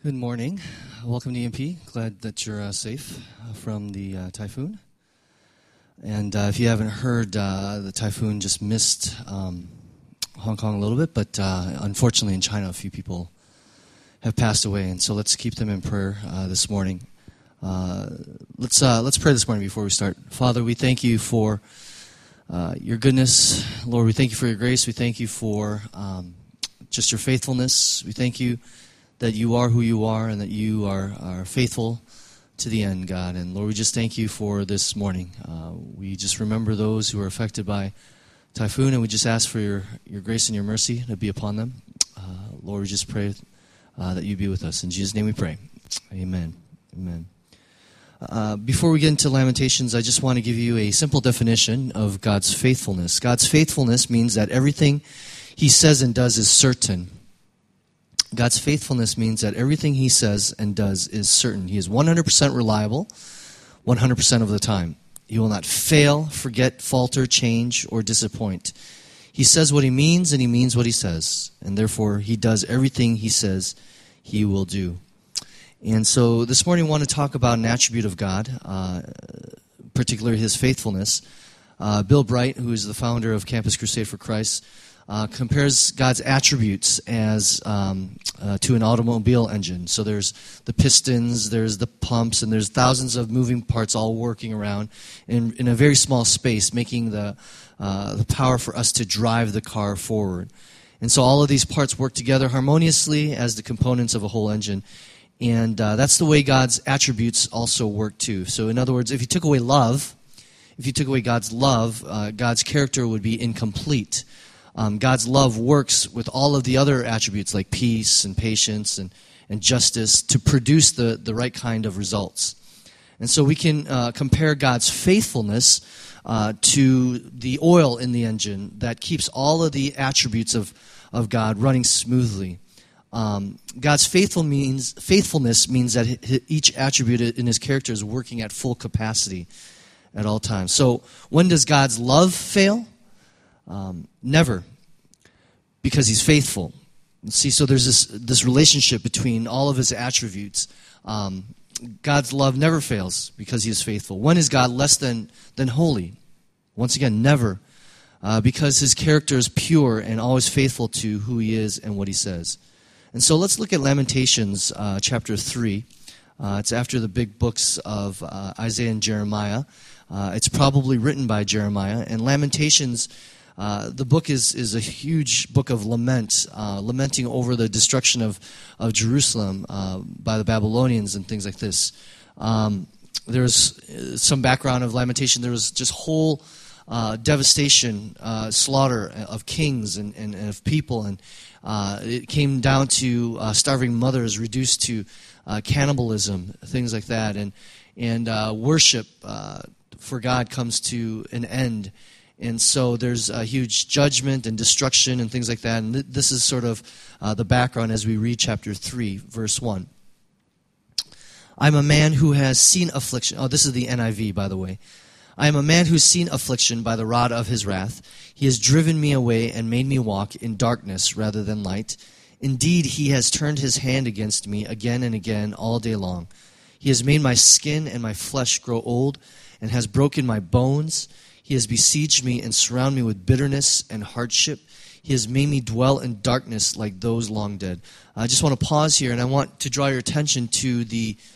Good morning. Welcome to EMP. Glad that you're safe from the typhoon. And if you haven't heard, the typhoon just missed Hong Kong a little bit, but unfortunately in China a few people have passed away, and so let's keep them in prayer this morning. Let's pray this morning before we start. Father, we thank you for your goodness. Lord, we thank you for your grace. We thank you for just your faithfulness. We thank you that you are who you are and that you are faithful to the end, God. And Lord, we just thank you for this morning. We just remember those who are affected by typhoon, and we just ask for your grace and your mercy to be upon them. Lord, we just pray that you be with us. In Jesus' name we pray. Amen. Amen. Before we get into Lamentations, I just want to give you a simple definition of God's faithfulness. God's faithfulness means that everything he says and does is certain. God's faithfulness means that everything he says and does is certain. He is 100% reliable 100% of the time. He will not fail, forget, falter, change, or disappoint. He says what he means, and he means what he says. And therefore, he does everything he says he will do. And so this morning I want to talk about an attribute of God, particularly his faithfulness. Bill Bright, who is the founder of Campus Crusade for Christ, compares God's attributes as to an automobile engine. So there's the pistons, there's the pumps, and there's thousands of moving parts all working around in a very small space, making the power for us to drive the car forward. And so all of these parts work together harmoniously as the components of a whole engine. And that's the way God's attributes also work too. So in other words, if you took away love, if you took away God's love, God's character would be incomplete. God's love works with all of the other attributes like peace and patience and justice to produce the right kind of results. And so we can compare God's faithfulness to the oil in the engine that keeps all of the attributes of God running smoothly. God's faithfulness means that each attribute in his character is working at full capacity at all times. So when does God's love fail? Never, because he's faithful. See, so there's this relationship between all of his attributes. God's love never fails because he is faithful. When is God less than holy? Once again, never, because his character is pure and always faithful to who he is and what he says. And so let's look at Lamentations chapter 3. It's after the big books of Isaiah and Jeremiah. It's probably written by Jeremiah. And Lamentations, the book is a huge book of lament, lamenting over the destruction of Jerusalem by the Babylonians and things like this. There's some background of Lamentation. There was just whole devastation, slaughter of kings and of people, and it came down to starving mothers, reduced to cannibalism, things like that, and worship for God comes to an end. And so there's a huge judgment and destruction and things like that. And this is sort of the background as we read chapter 3, verse 1. I'm a man who has seen affliction. Oh, this is the NIV, by the way. I am a man who's seen affliction by the rod of his wrath. He has driven me away and made me walk in darkness rather than light. Indeed, he has turned his hand against me again and again all day long. He has made my skin and my flesh grow old and has broken my bones. He has besieged me and surrounded me with bitterness and hardship. He has made me dwell in darkness like those long dead. I just want to pause here, and I want to draw your attention to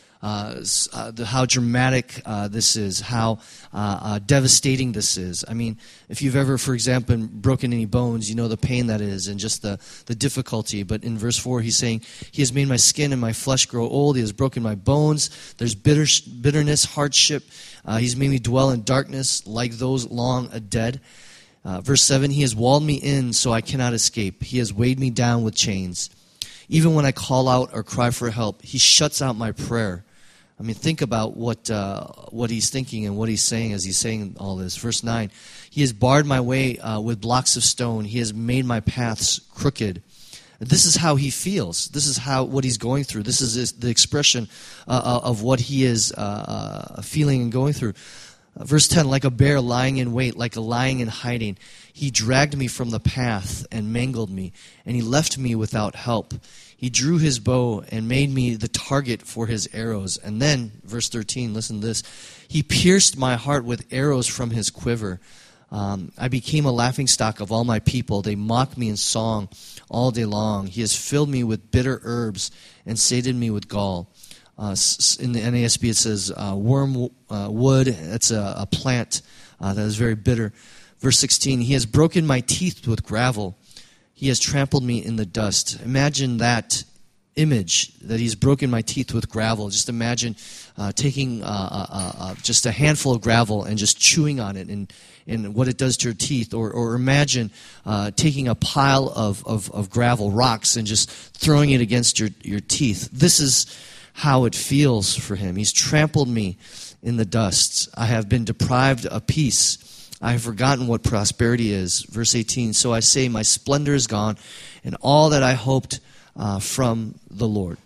how dramatic this is, how devastating this is. I mean, if you've ever, for example, broken any bones, you know the pain that is and just the difficulty. But in verse 4, he's saying, he has made my skin and my flesh grow old. He has broken my bones. There's bitterness, hardship. He's made me dwell in darkness like those long dead. Verse 7, he has walled me in so I cannot escape. He has weighed me down with chains. Even when I call out or cry for help, he shuts out my prayer. I mean, think about what he's thinking and what he's saying as he's saying all this. Verse 9, he has barred my way with blocks of stone. He has made my paths crooked. This is how he feels. This is what he's going through. This is the expression of what he is feeling and going through. Verse 10, like a bear lying in wait, like a lion in hiding, he dragged me from the path and mangled me, and he left me without help. He drew his bow and made me the target for his arrows. And then, verse 13, listen to this. He pierced my heart with arrows from his quiver. I became a laughingstock of all my people. They mock me in song all day long. He has filled me with bitter herbs and sated me with gall. In the NASB it says wormwood. It's a plant that is very bitter. Verse 16, he has broken my teeth with gravel. He has trampled me in the dust. Imagine that image, that he's broken my teeth with gravel. Just imagine taking just a handful of gravel and just chewing on it and what it does to your teeth. Or imagine taking a pile of gravel, rocks, and just throwing it against your teeth. This is how it feels for him. He's trampled me in the dust. I have been deprived of peace. I have forgotten what prosperity is. Verse 18, so I say, my splendor is gone, and all that I hoped from the Lord.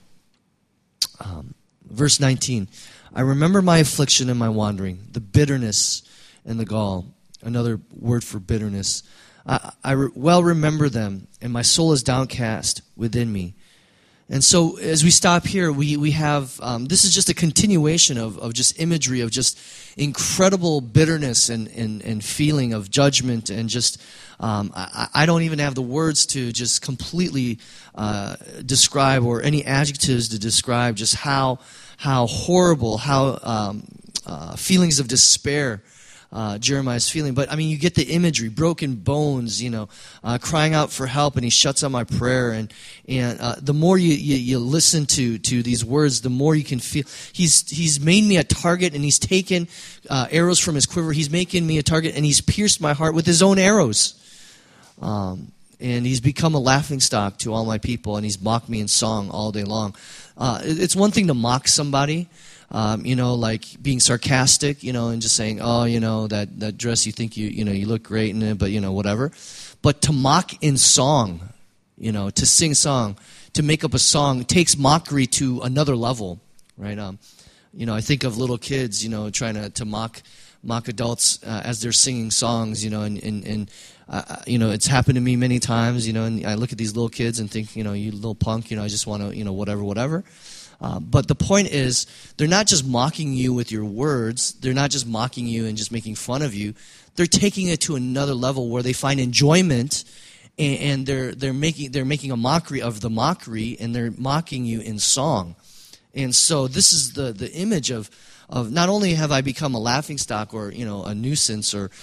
Verse 19, I remember my affliction and my wandering, the bitterness and the gall. Another word for bitterness. I well remember them, and my soul is downcast within me. And so as we stop here, we have, this is just a continuation of just imagery of just incredible bitterness and feeling of judgment and just, I don't even have the words to just completely describe or any adjectives to describe just how horrible, how feelings of despair Jeremiah's feeling. But I mean, you get the imagery, broken bones, crying out for help, and he shuts out my prayer. And the more you listen to these words, the more you can feel. He's made me a target, and he's taken arrows from his quiver. He's making me a target, and he's pierced my heart with his own arrows. And he's become a laughingstock to all my people, and he's mocked me in song all day long. It's one thing to mock somebody. Like being sarcastic, and just saying, oh, that dress, you think you look great in it, but, whatever. But to mock in song, to sing song, to make up a song, takes mockery to another level, right? I think of little kids, trying to mock adults as they're singing songs, and it's happened to me many times, and I look at these little kids and think, you little punk, I just want to, whatever. But the point is, they're not just mocking you with your words. They're not just mocking you and just making fun of you. They're taking it to another level where they find enjoyment, and they're making a mockery of the mockery, and they're mocking you in song. And so this is the image of not only have I become a laughingstock or a nuisance or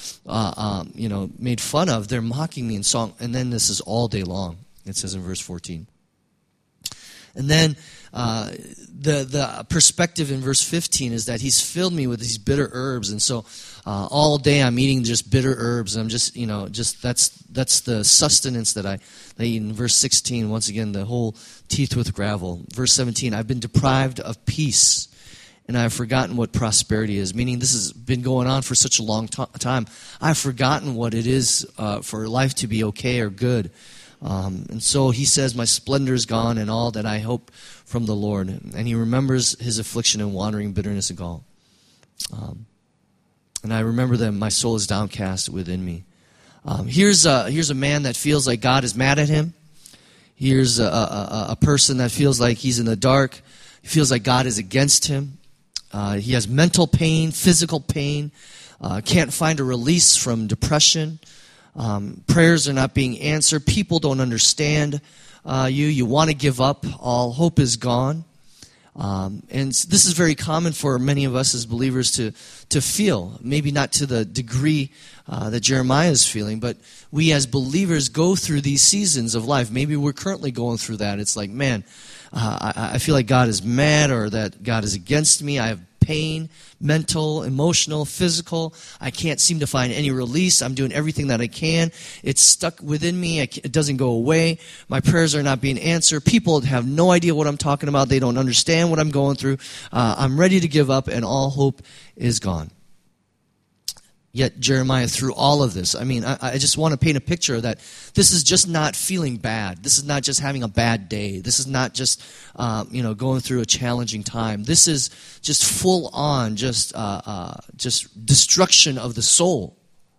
made fun of, they're mocking me in song. And then this is all day long. It says in verse 14. And then the perspective in verse 15 is that he's filled me with these bitter herbs, and so all day I'm eating just bitter herbs. I'm just that's the sustenance that I eat. In verse 16, once again, the whole teeth with gravel. Verse 17, I've been deprived of peace, and I've forgotten what prosperity is. Meaning this has been going on for such a long time. I've forgotten what it is for life to be okay or good. And so he says, my splendor is gone and all that I hope from the Lord. And he remembers his affliction and wandering, bitterness and gall. And I remember that my soul is downcast within me. Here's a man that feels like God is mad at him. Here's a person that feels like he's in the dark. He feels like God is against him. He has mental pain, physical pain, can't find a release from depression. Prayers are not being answered. People don't understand you. You want to give up. All hope is gone. And this is very common for many of us as believers to feel. Maybe not to the degree that Jeremiah is feeling, but we as believers go through these seasons of life. Maybe we're currently going through that. It's like, man, I feel like God is mad or that God is against me. I have pain, mental, emotional, physical. I can't seem to find any release. I'm doing everything that I can. It's stuck within me. It doesn't go away. My prayers are not being answered. People have no idea what I'm talking about. They don't understand what I'm going through. I'm ready to give up, and all hope is gone. Yet Jeremiah, through all of this, I just want to paint a picture that this is just not feeling bad. This is not just having a bad day. This is not just, going through a challenging time. This is just full on, just destruction of the soul.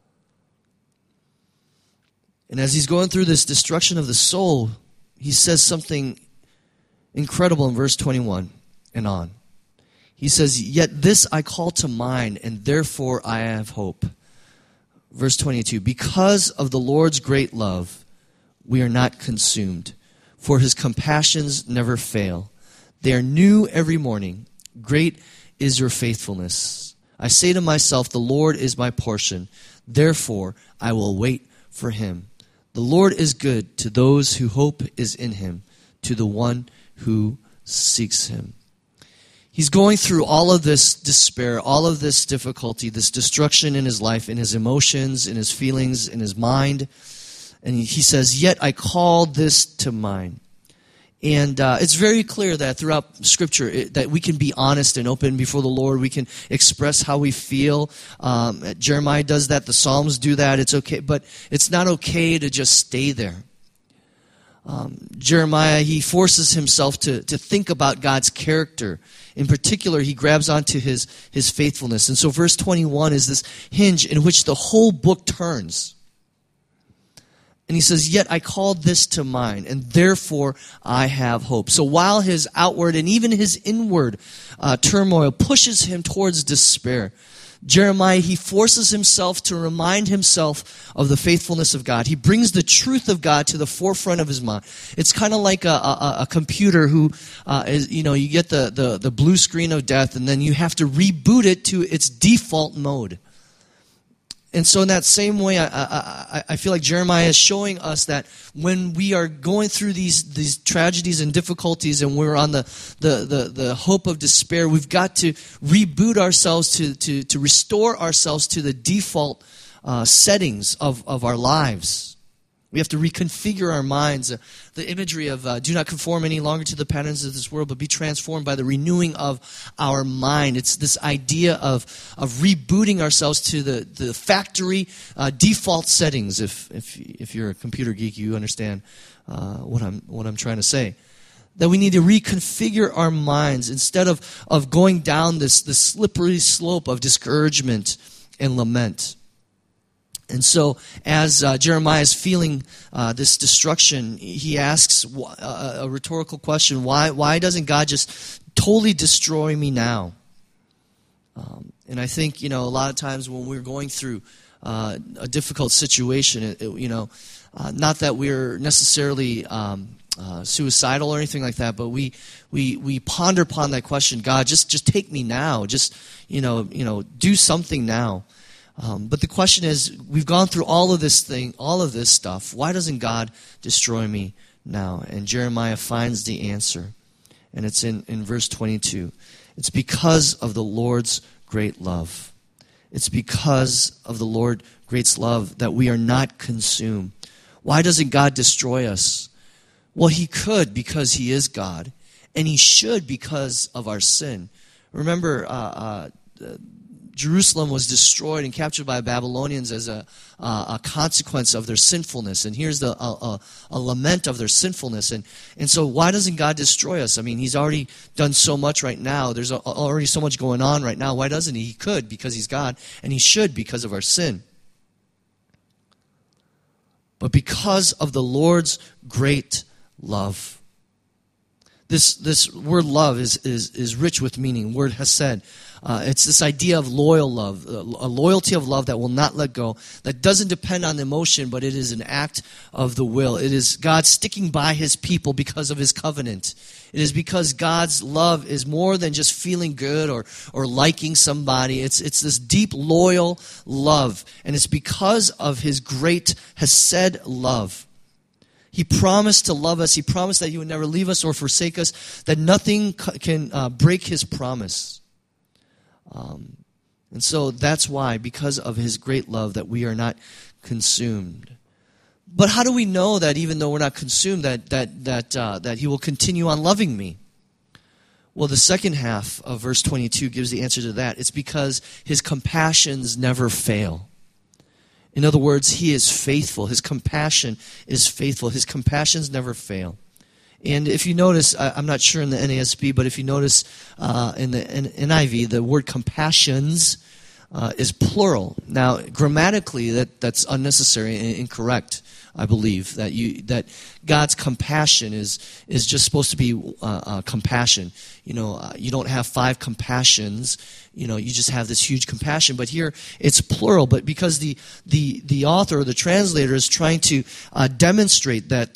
And as he's going through this destruction of the soul, he says something incredible in verse 21 and on. He says, "Yet this I call to mind, and therefore I have hope." Verse 22, "Because of the Lord's great love, we are not consumed, for his compassions never fail. They are new every morning. Great is your faithfulness. I say to myself, the Lord is my portion. Therefore I will wait for him. The Lord is good to those whose hope is in him, to the one who seeks him." He's going through all of this despair, all of this difficulty, this destruction in his life, in his emotions, in his feelings, in his mind. And he says, "Yet I call this to mind." And it's very clear that throughout Scripture that we can be honest and open before the Lord. We can express how we feel. Jeremiah does that. The Psalms do that. It's okay. But it's not okay to just stay there. Jeremiah, he forces himself to think about God's character. In particular, he grabs onto his faithfulness. And so verse 21 is this hinge in which the whole book turns. And he says, "Yet I called this to mind, and therefore I have hope." So while his outward and even his inward turmoil pushes him towards despair, Jeremiah, he forces himself to remind himself of the faithfulness of God. He brings the truth of God to the forefront of his mind. It's kind of like a computer who, you get the blue screen of death, and then you have to reboot it to its default mode. And so in that same way, I feel like Jeremiah is showing us that when we are going through these tragedies and difficulties, and we're on the hope of despair, we've got to reboot ourselves to restore ourselves to the default settings of our lives. We have to reconfigure our minds. The imagery of do not conform any longer to the patterns of this world, but be transformed by the renewing of our mind. It's this idea of rebooting ourselves to the factory default settings. If you're a computer geek, you understand what I'm trying to say. That we need to reconfigure our minds instead of going down this slippery slope of discouragement and lament. And so, as Jeremiah is feeling this destruction, he asks a rhetorical question: Why doesn't God just totally destroy me now? And I think a lot of times when we're going through a difficult situation, not that we're necessarily suicidal or anything like that, but we ponder upon that question: God, just take me now. Just do something now. But the question is, we've gone through all of this stuff. Why doesn't God destroy me now? And Jeremiah finds the answer. And it's in verse 22. It's because of the Lord's great love. It's because of the Lord's great love that we are not consumed. Why doesn't God destroy us? Well, he could, because he is God. And he should, because of our sin. Remember, Jerusalem was destroyed and captured by Babylonians as a consequence of their sinfulness. And here's a lament of their sinfulness. And so why doesn't God destroy us? I mean, he's already done so much right now. There's already so much going on right now. Why doesn't he? He could, because he's God. And he should, because of our sin. But because of the Lord's great love. This word love is rich with meaning. Word hesed. It's this idea of loyal love, a loyalty of love that will not let go, that doesn't depend on the emotion, but it is an act of the will. It is God sticking by his people because of his covenant. It is because God's love is more than just feeling good or liking somebody. It's this deep, loyal love. And it's because of his great hesed love. He promised to love us. He promised that he would never leave us or forsake us, that nothing can break his promise. And so that's why, because of his great love, that we are not consumed. But how do we know that even though we're not consumed, that he will continue on loving me? Well, the second half of verse 22 gives the answer to that. It's because his compassions never fail. In other words, he is faithful. His compassion is faithful. His compassions never fail. And if you notice, I'm not sure in the NASB, but if you notice in the NIV, the word compassions is plural. Now, grammatically, that's unnecessary and incorrect. I believe that God's compassion is just supposed to be compassion. You don't have 5 compassions. You just have this huge compassion. But here it's plural. But because the author or the translator is trying to demonstrate that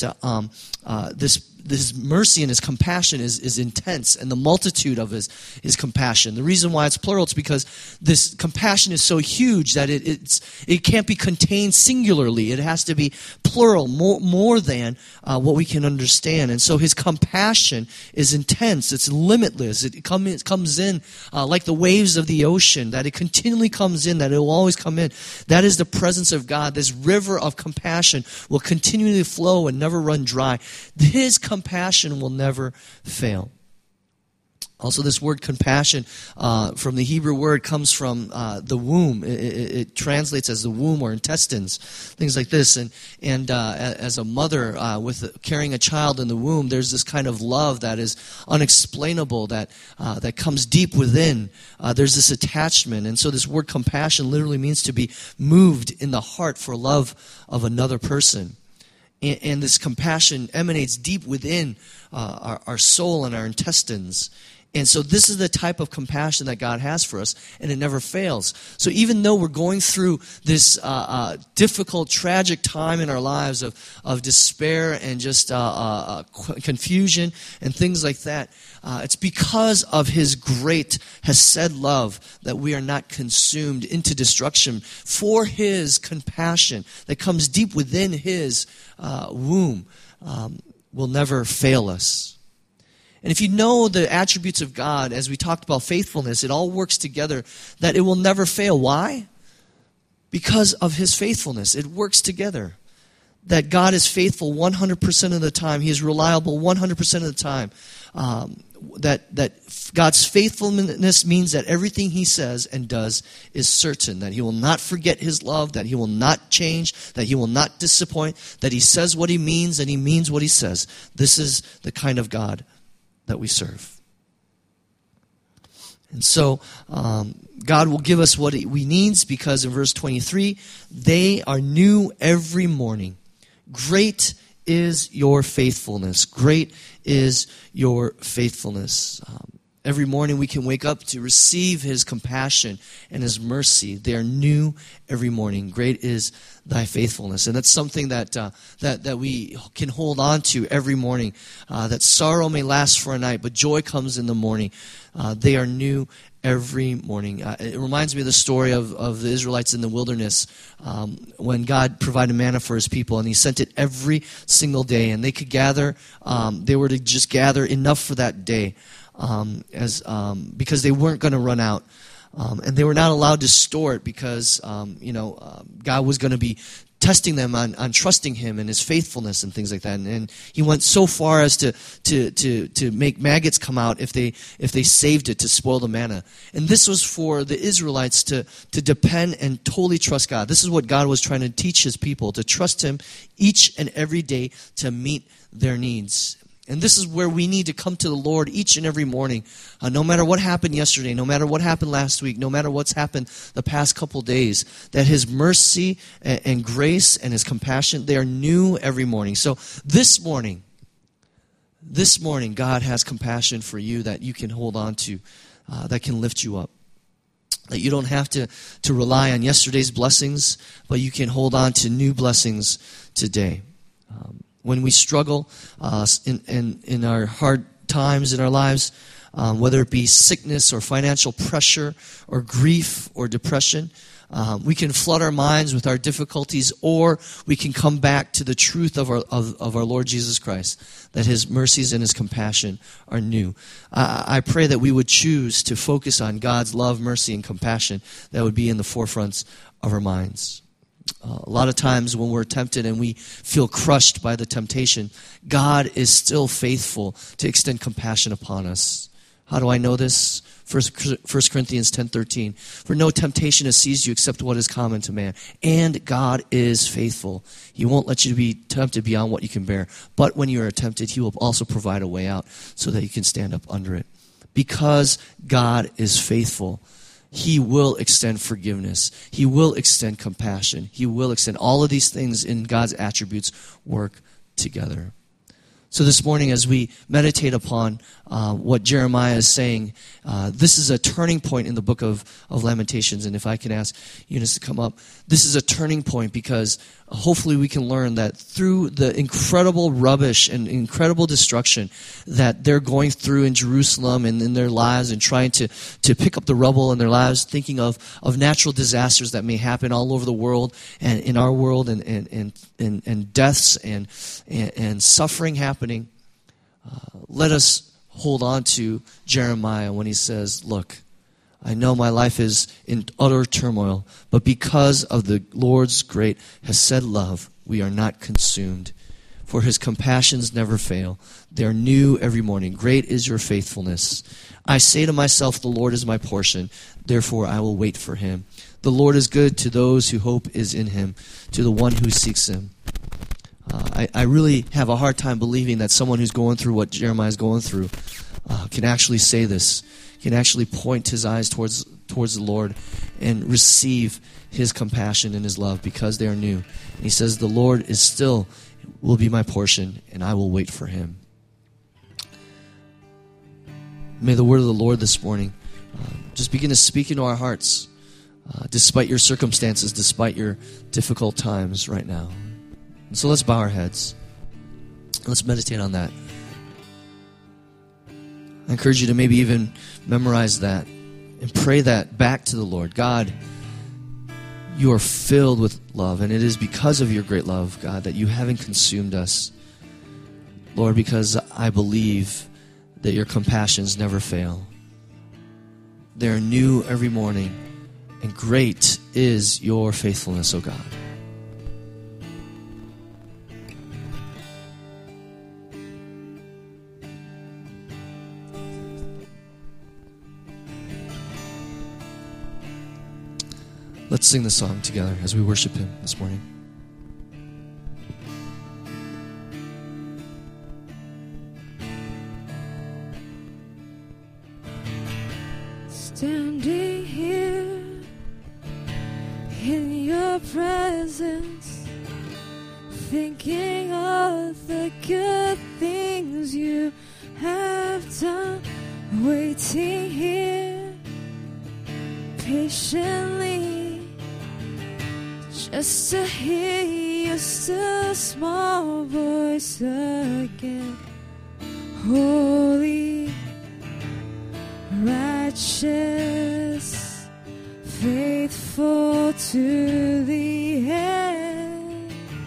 this mercy and his compassion is intense, and the multitude of his compassion. The reason why it's plural is because this compassion is so huge that it can't be contained singularly. It has to be plural, more than what we can understand. And so his compassion is intense. It's limitless. It comes in like the waves of the ocean, that it continually comes in, that it will always come in. That is the presence of God. This river of compassion will continually flow and never run dry. His compassion will never fail. Also, this word compassion from the Hebrew word comes from the womb. It translates as the womb or intestines, things like this. And as a mother carrying a child in the womb, there's this kind of love that is unexplainable, that comes deep within. There's this attachment. And so this word compassion literally means to be moved in the heart for love of another person. And this compassion emanates deep within our soul and our intestines. And so this is the type of compassion that God has for us, and it never fails. So even though we're going through this difficult, tragic time in our lives of despair and just confusion and things like that, it's because of his great Hesed love that we are not consumed into destruction, for his compassion that comes deep within his womb will never fail us. And if you know the attributes of God, as we talked about faithfulness, it all works together, that it will never fail. Why? Because of his faithfulness. It works together. That God is faithful 100% of the time. He is reliable 100% of the time. That God's faithfulness means that everything he says and does is certain. That he will not forget his love. That he will not change. That he will not disappoint. That he says what he means and he means what he says. This is the kind of God that we serve. And so God will give us what we need, because in verse 23, they are new every morning. Great is your faithfulness. Great is your faithfulness. Every morning we can wake up to receive his compassion and his mercy. They are new every morning. Great is thy faithfulness. And that's something that we can hold on to every morning. That sorrow may last for a night, but joy comes in the morning. They are new every morning. It reminds me of the story of the Israelites in the wilderness when God provided manna for his people, and he sent it every single day. And they could gather, they were to just gather enough for that day. Because they weren't going to run out. And they were not allowed to store it because, God was going to be testing them on trusting him and his faithfulness and things like that. And he went so far as to make maggots come out if they saved it to spoil the manna. And this was for the Israelites to depend and totally trust God. This is what God was trying to teach his people, to trust him each and every day to meet their needs. And this is where we need to come to the Lord each and every morning. No matter what happened yesterday, no matter what happened last week, no matter what's happened the past couple days, that his mercy and grace and his compassion, they are new every morning. So this morning, God has compassion for you that you can hold on to, that can lift you up. That you don't have to rely on yesterday's blessings, but you can hold on to new blessings today. When we struggle in our hard times in our lives, whether it be sickness or financial pressure or grief or depression, we can flood our minds with our difficulties, or we can come back to the truth of our Lord Jesus Christ, that his mercies and his compassion are new. I pray that we would choose to focus on God's love, mercy, and compassion that would be in the forefronts of our minds. A lot of times when we're tempted and we feel crushed by the temptation, God is still faithful to extend compassion upon us. How do I know this? 1 Corinthians 10:13. For no temptation has seized you except what is common to man. And God is faithful. He won't let you be tempted beyond what you can bear. But when you are tempted, he will also provide a way out so that you can stand up under it. Because God is faithful, he will extend forgiveness. He will extend compassion. He will extend all of these things in God's attributes work together. So this morning, as we meditate upon what Jeremiah is saying, this is a turning point in the book of Lamentations. And if I can ask Eunice to come up, this is a turning point because hopefully we can learn that through the incredible rubbish and incredible destruction that they're going through in Jerusalem and in their lives and trying to pick up the rubble in their lives, thinking of natural disasters that may happen all over the world and in our world and deaths and suffering happening, let us hold on to Jeremiah when he says, look, I know my life is in utter turmoil, but because of the Lord's great hesed love, we are not consumed. For his compassions never fail. They are new every morning. Great is your faithfulness. I say to myself, the Lord is my portion. Therefore I will wait for him. The Lord is good to those whose hope is in him, to the one who seeks him. I really have a hard time believing that someone who's going through what Jeremiah is going through can actually say this, can actually point his eyes towards the Lord and receive his compassion and his love because they are new. And he says, the Lord is still, will be my portion, and I will wait for him. May the word of the Lord this morning just begin to speak into our hearts, despite your circumstances, despite your difficult times right now. And so let's bow our heads. Let's meditate on that. I encourage you to maybe even memorize that and pray that back to the Lord. God, you are filled with love, and it is because of your great love, God, that you haven't consumed us. Lord, because I believe that your compassions never fail. They are new every morning, and great is your faithfulness, O God. Let's sing the song together as we worship him this morning. Standing here in your presence, thinking of the good things you have done, waiting here patiently just to hear your still small voice again. Holy, righteous, faithful to the end,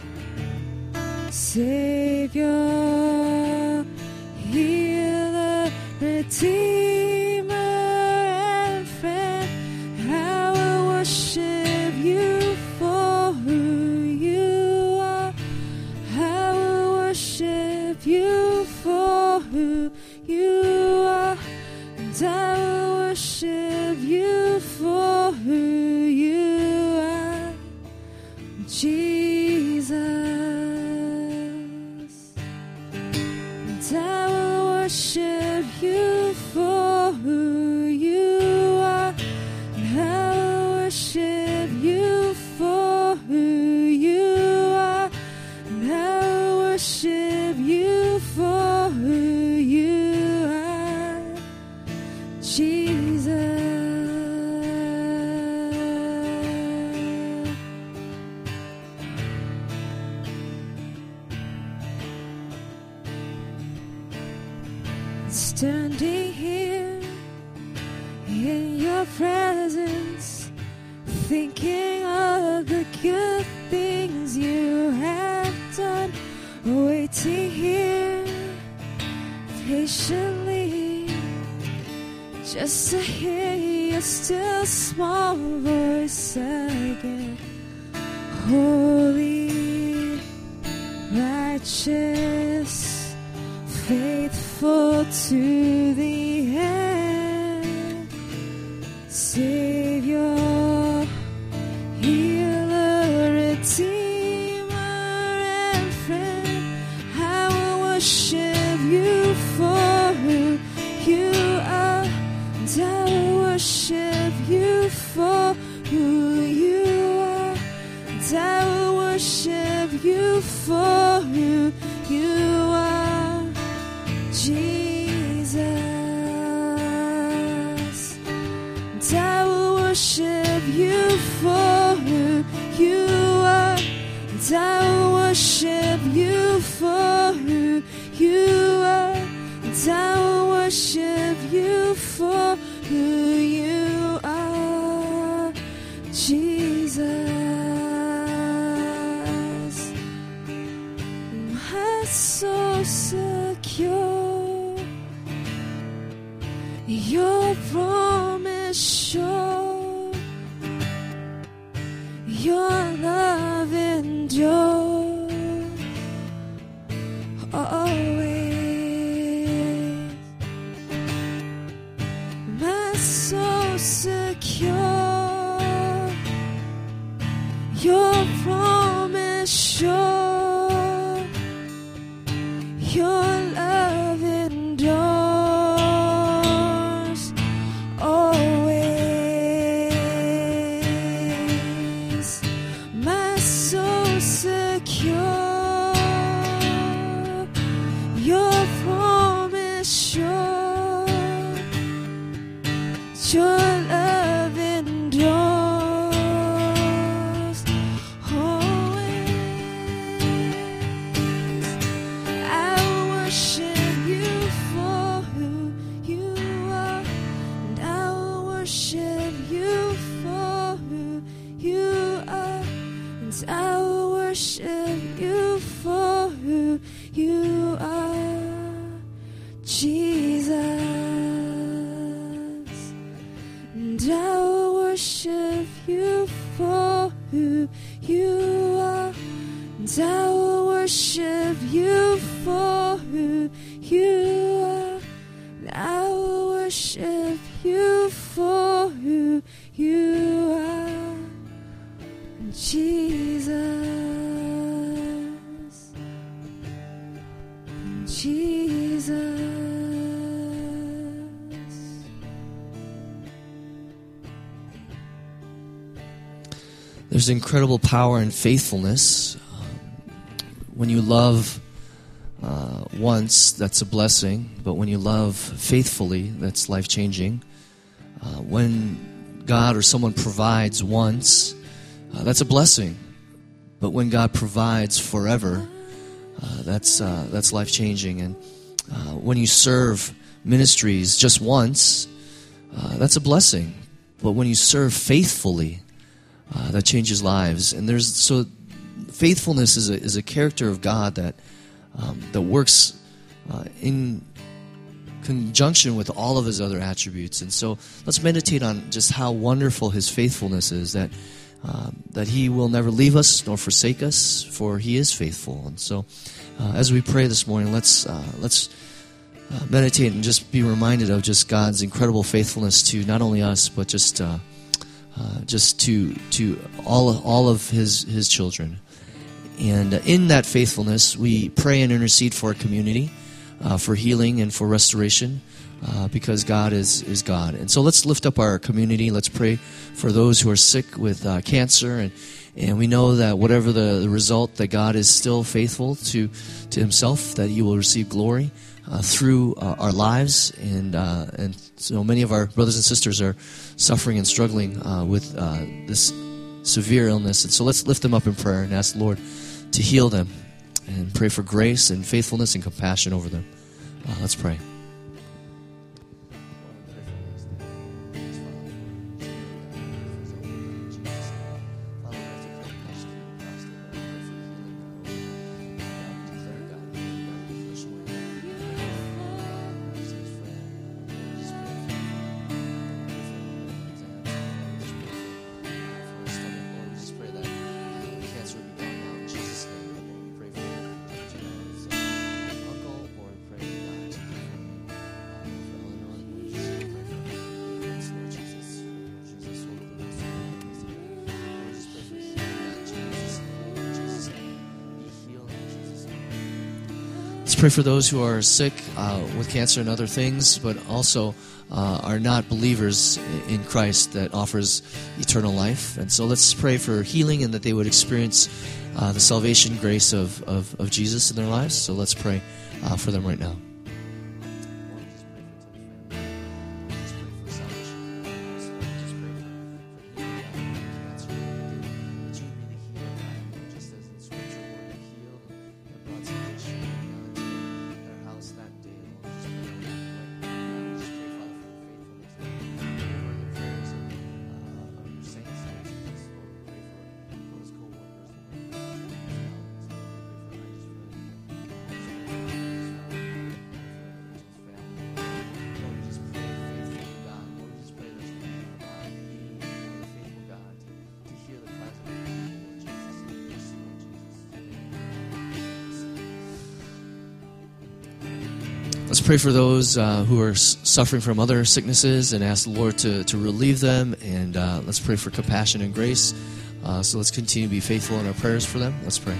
Savior, healer, Redeemer, and friend. I will worship you for who you are. I will worship you for who you are. And I will worship you for who you are, Jesus. And I will worship you for who you are. And I will worship you for who you are. And I will worship you for who you are, Jesus. Standing here in your presence, thinking of the good things you have done, waiting here patiently just to hear your still small voice again. Holy, righteous, faithful to the end, Savior, healer, redeemer, and friend. I will worship you for who you are, and I will worship you for who you are, and I will worship you for who you are, Jesus. And I will worship you for who you are, and I will worship you for who you are, and I will worship you for who you are, Jesus. My soul secure, your promise sure, your love endure always. My soul secure, your promise sure, your love endures always. My soul secure, your promise sure, your love endures always. I will worship you for who you are, and I will worship you for who you are, and I will worship you for who you are, Jesus. And I will worship you for who you are, and I will worship you for who you are, and I will worship you for who you are, Jesus, Jesus. There's incredible power in faithfulness. When you love once, that's a blessing. But when you love faithfully, that's life-changing. When God or someone provides once, that's a blessing. But when God provides forever, that's life-changing. And when you serve ministries just once, that's a blessing. But when you serve faithfully, that changes lives. And faithfulness is a character of God that works in conjunction with all of His other attributes. And so let's meditate on just how wonderful His faithfulness is, that He will never leave us nor forsake us, for He is faithful. And so as we pray this morning, let's meditate and just be reminded of just God's incredible faithfulness to not only us, but just to all of His children. And in that faithfulness, we pray and intercede for our community, for healing and for restoration, because God is God. And so let's lift up our community. Let's pray for those who are sick with cancer, and we know that whatever the result, that God is still faithful to Himself, that He will receive glory through our lives. And so many of our brothers and sisters are suffering and struggling with this severe illness. And so let's lift them up in prayer and ask the Lord to heal them, and pray for grace and faithfulness and compassion over them. Let's pray. pray for those who are sick with cancer and other things, but also are not believers in Christ that offers eternal life. And so let's pray for healing and that they would experience the salvation grace of Jesus in their lives. So let's pray for them right now. Let's pray for those who are suffering from other sicknesses and ask the Lord to relieve them. And let's pray for compassion and grace. So let's continue to be faithful in our prayers for them. Let's pray.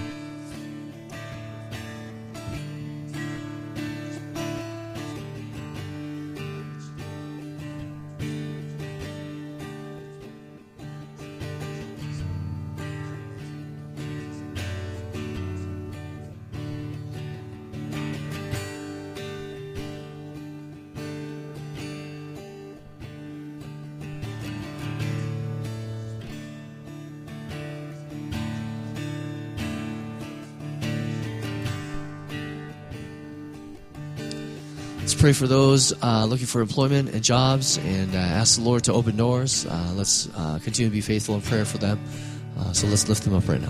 Let's pray for those looking for employment and jobs and ask the Lord to open doors. Let's continue to be faithful in prayer for them. So let's lift them up right now.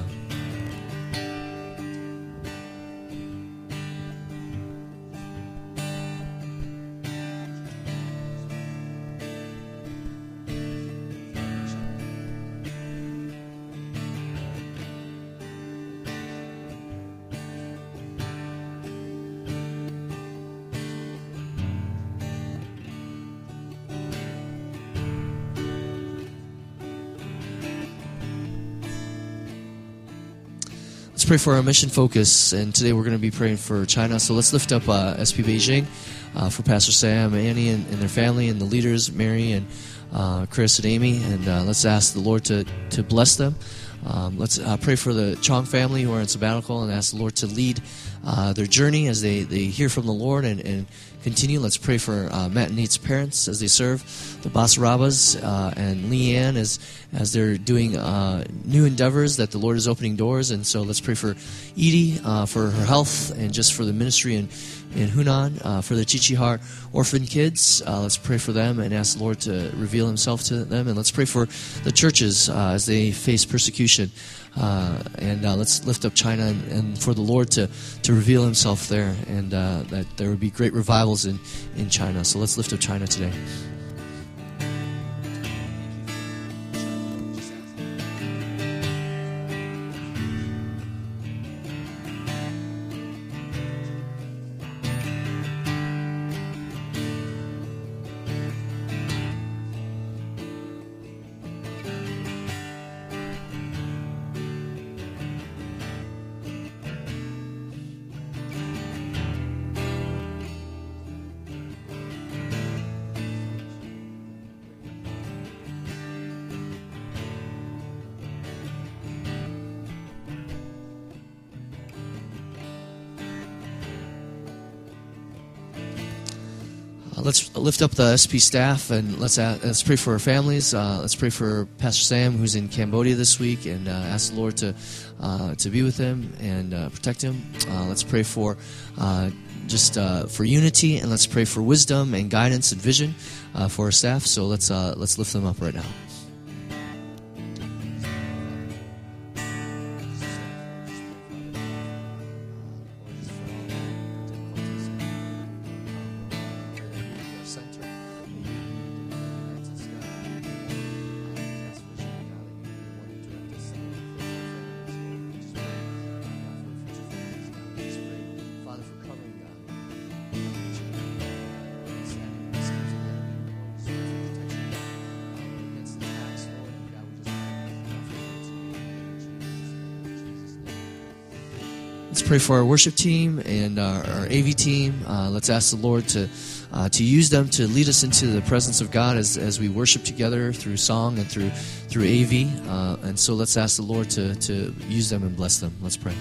Let's pray for our mission focus, and today we're going to be praying for China. So let's lift up SP Beijing for Pastor Sam, Annie, and their family, and the leaders, Mary and Chris and Amy, and let's ask the Lord to bless them. Let's pray for the Chong family who are in sabbatical and ask the Lord to lead their journey as they hear from the Lord and continue. Let's pray for Matt and Nate's parents as they serve, the Basarabas and Leanne as they're doing new endeavors that the Lord is opening doors. And so let's pray for Edie for her health and just for the ministry in Hunan, for the Chichihar orphan kids. Let's pray for them and ask the Lord to reveal himself to them. And let's pray for the churches as they face persecution. And let's lift up China and for the Lord to reveal himself there, and that there would be great revivals in China. So let's lift up China today. Let's lift up the SP staff and let's pray for our families. Let's pray for Pastor Sam, who's in Cambodia this week, and ask the Lord to be with him and protect him. Let's pray for for unity, and let's pray for wisdom and guidance and vision for our staff. So let's lift them up right now. Let's pray for our worship team and our AV team. Let's ask the Lord to use them to lead us into the presence of God as we worship together through song and through AV. And so let's ask the Lord to use them and bless them. Let's pray.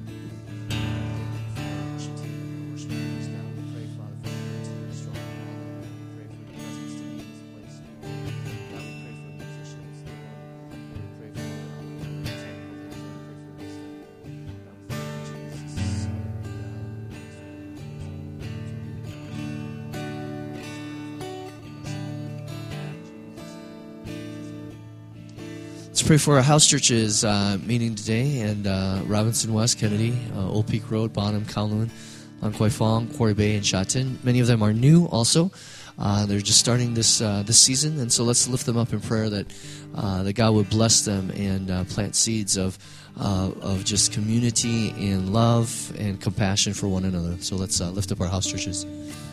Let's pray for our house churches meeting today, and Robinson West, Kennedy, Old Peak Road, Bonham, Kowloon, Lan Kwai Fong, Quarry Bay, and Sha Tin. Many of them are new also. They're just starting this season, and so let's lift them up in prayer that God would bless them and plant seeds of just community and love and compassion for one another. So let's lift up our house churches.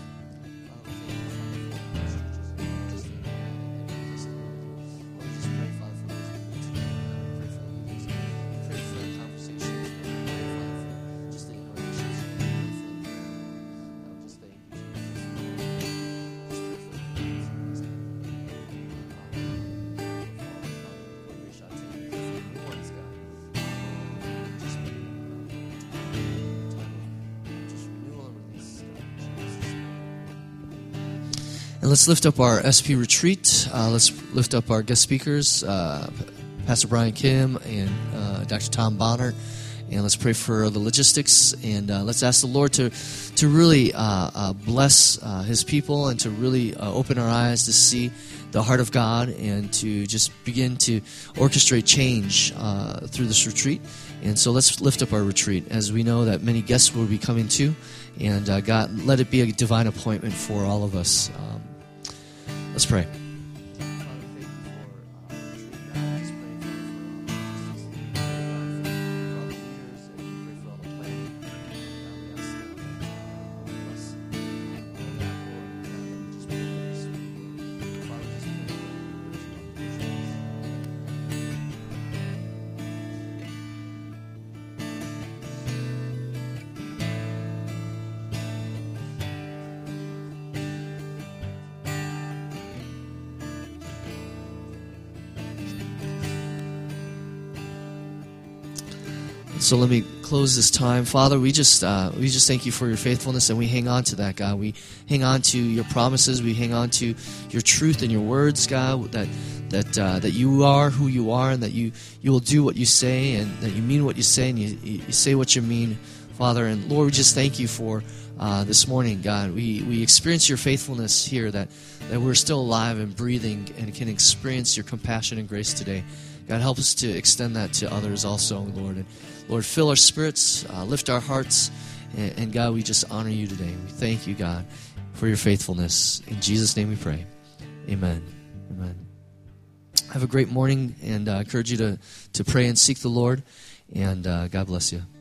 And let's lift up our SP retreat. Let's lift up our guest speakers, Pastor Brian Kim and Dr. Tom Bonner. And let's pray for the logistics. And let's ask the Lord to really bless His people and to really open our eyes to see the heart of God and to just begin to orchestrate change through this retreat. And so let's lift up our retreat as we know that many guests will be coming too. And God, let it be a divine appointment for all of us. Let's pray. So let me close this time. Father, we just thank you for your faithfulness, and we hang on to that, God. We hang on to your promises. We hang on to your truth and your words, God, that you are who you are, and that you will do what you say, and that you mean what you say, and you say what you mean, Father. And Lord, we just thank you for this morning, God. We experience your faithfulness here, that we're still alive and breathing and can experience your compassion and grace today. God, help us to extend that to others also, Lord. And Lord, fill our spirits, lift our hearts, and God, we just honor you today. We thank you, God, for your faithfulness. In Jesus' name we pray. Amen. Amen. Have a great morning, and I encourage you to pray and seek the Lord, and God bless you.